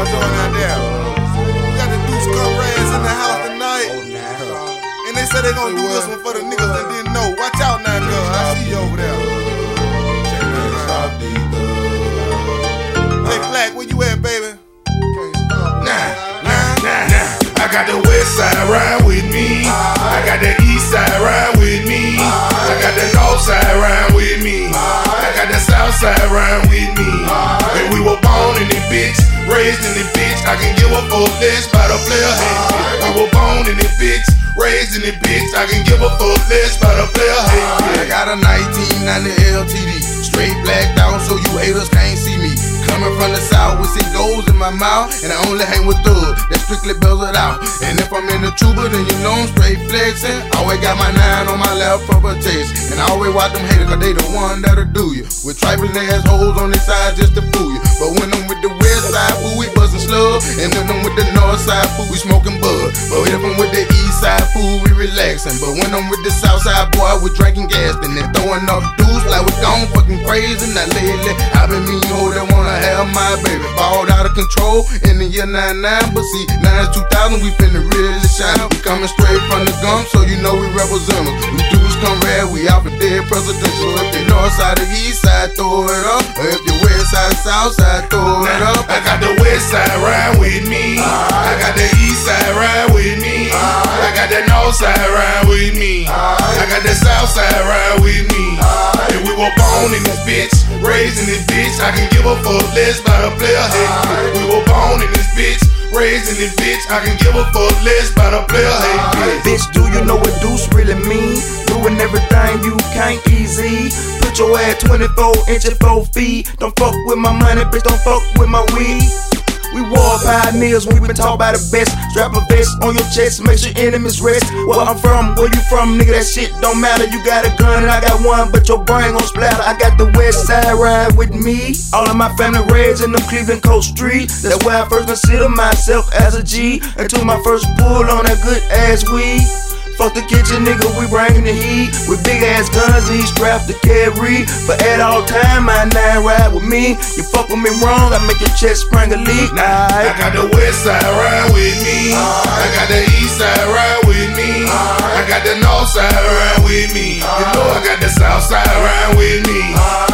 y'all doing out there? We got the Deuce Comrades in the house tonight. And they said they gonna do this one for the niggas that didn't know. Watch out now, girl. I see you over there. Hey, Black, where you at, baby? Nah. I got the west side ride with me. I got the east side ride with me. I got the north side ride with me. I got the south side ride with me. And we were born in this bitch, raised in this bitch. I can give a fuck less by the player hate. We were born in this bitch, raised in this bitch. I can give a fuck less by the player hate. I got a 1990 LTD, straight blacked out so you haters can't see me. Coming from the south with 6 goals in my mouth, and I only hang with thugs that strictly bells it out. And if I'm in the tuba, then you know I'm straight flexing. Always got my 9 on my lap for protection, and I always watch them haters 'cause they the one that'll do you. With trifling assholes on their side just to fool you. But when I'm with the west side, fool, we bustin' slug. And if I'm with the north side, fool, we smoking bud. But if I'm with the east side, fool, we relaxing. But when I'm with the south side, boy, we drinking gas. And then throwing up dudes like we gone fucking crazy. Now lately, I been mean hoe that wanna have my baby. Balled out of control in the year 99. But see, now it's 2000, we finna really shine. We coming straight from the gum, so you know we represent them. We dudes come red, we out for dead presidential. If the north side or east side, throw it up. Or if the west side or south side, throw it up. I got the west side ride with me. I got the east side ride with me. I got the north side ride with me. I got the south side ride with me. And we were born in this bitch, raised in this bitch. I can give a fuck less by the player hate. We were born in this bitch, raised in this bitch. I can give a fuck less by the player hate. Bitch, do you know what deuce really mean? Doing everything you can't easy. Put your ass 24 inches 4 feet. Don't fuck with my money, bitch, don't fuck with my weed. We war pioneers when we been taught by the best. Strap a vest on your chest, make sure enemies rest. Where I'm from, where you from, nigga, that shit don't matter. You got a gun and I got one, but your brain gon' splatter. I got the west side ride with me. All of my family raised in them Cleveland Coast Street. That's where I first consider myself as a G. Until my first pull on that good ass weed. Fuck the kitchen, nigga, we bringin' the heat. With big ass guns, he's strapped to carry. But at all time, my 9 ride with me. You fuck with me wrong, I make your chest spring a leak. I got the west side ride with me. I got the east side ride with me. I got the north side ride with me. You know I got the south side ride with me.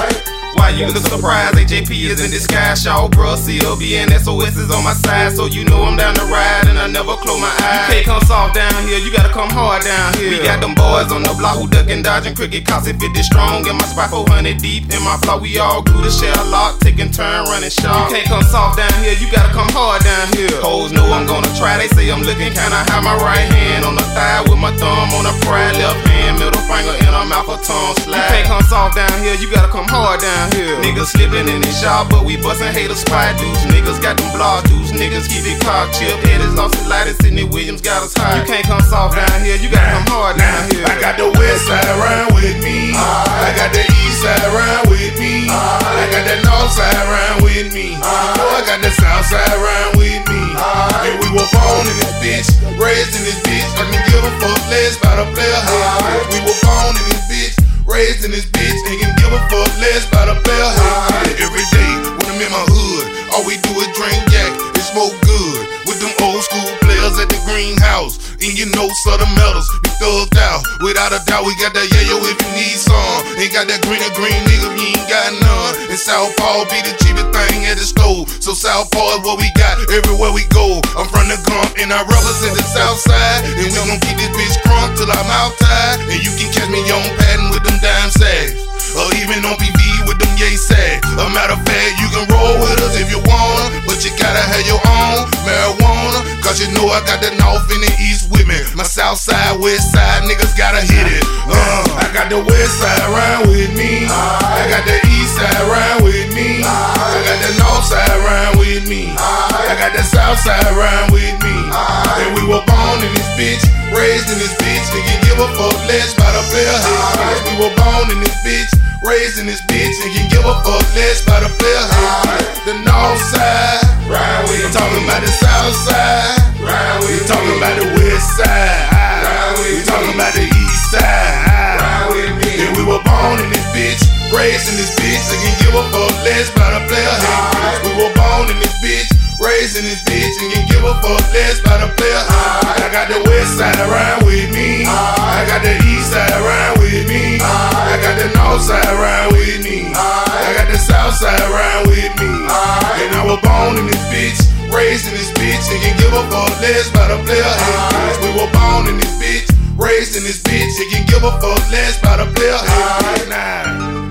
Why you look surprised? AJP is in disguise, y'all, bruh. CLB and SOS is on my side, so you know I'm down to ride, and I never close my eyes. You can't come soft down here, you gotta come hard down here. We got them boys on the block who duckin', dodging cricket, cops 50 strong. In my spot 400 deep, in my flock we all glue the shell lock, taking turn running sharp. You can't come soft down here, you gotta come hard down here. Hoes know I'm gonna try, they say I'm looking kinda high. My right hand on the thigh with my thumb on the pride, left hand, middle finger in her mouth, her tongue slide. You can't come soft down here, you gotta come hard down here. Niggas slipping in this shop, but we bustin' haters spy dudes. Niggas got them blog dudes, niggas keep it cock chip. Headers lost his light, Sidney Williams got us high. You can't come soft down here, you gotta come hard down here. I got the west side ride with me. I got the east side ride with me. I got the north side ride with me. Oh, I got the south side ride with me. And we were born in this bitch, raised in this bitch. I can give a fuck less by the player hate. We were born in this bitch, raised in this bitch, and can give a fuck less by the player hate. Every day when I'm in my hood, all we do is drink Jack and smoke good with them old school players at the greenhouse. And you know Southern Metals, we thugged out. Without a doubt, we got that yayo if you need some. Ain't got that green nigga, we ain't got none. And South Paul be the cheapest thing at the store. So South Paul is what we got everywhere we go. I'm from the Gump and I represent the South Side. And we gon' keep this bitch crunk till I'm out tired. And you can catch me on Patton with them dime sags, or even on PV with them yay sags. A matter of fact, you can roll with us if you wanna, but you gotta have your own marijuana. Cause you know I got the north and the east with me. My south side, west side, niggas gotta hit it. I got the west side ride with me. I got the east side ride with me. I got the north side ride with me. I got the south side ride with me. And we were born in this bitch, raised in this bitch. Nigga give a fuck less by the player hate. We were born in this bitch, raised in this bitch, and can give a fuck less by the player hate. The north side, ride with me. Talking about the south side, ride with me. Talking about the west side, ride with me. Talking about the east side, ride with me. And we were born in this bitch, raised in this bitch, and can give a fuck less by the player hate. We were born in this bitch, raised in this bitch and can give a fuck less by the player. I got the west side ride with me. I got the east side ride with me. I got the north side ride with me. I got the south side ride with me. And I was born in this bitch, raised in this bitch, and can give a fuck less by the player. We were born in this bitch, raised in this bitch, and can give a fuck less by the player. Nah.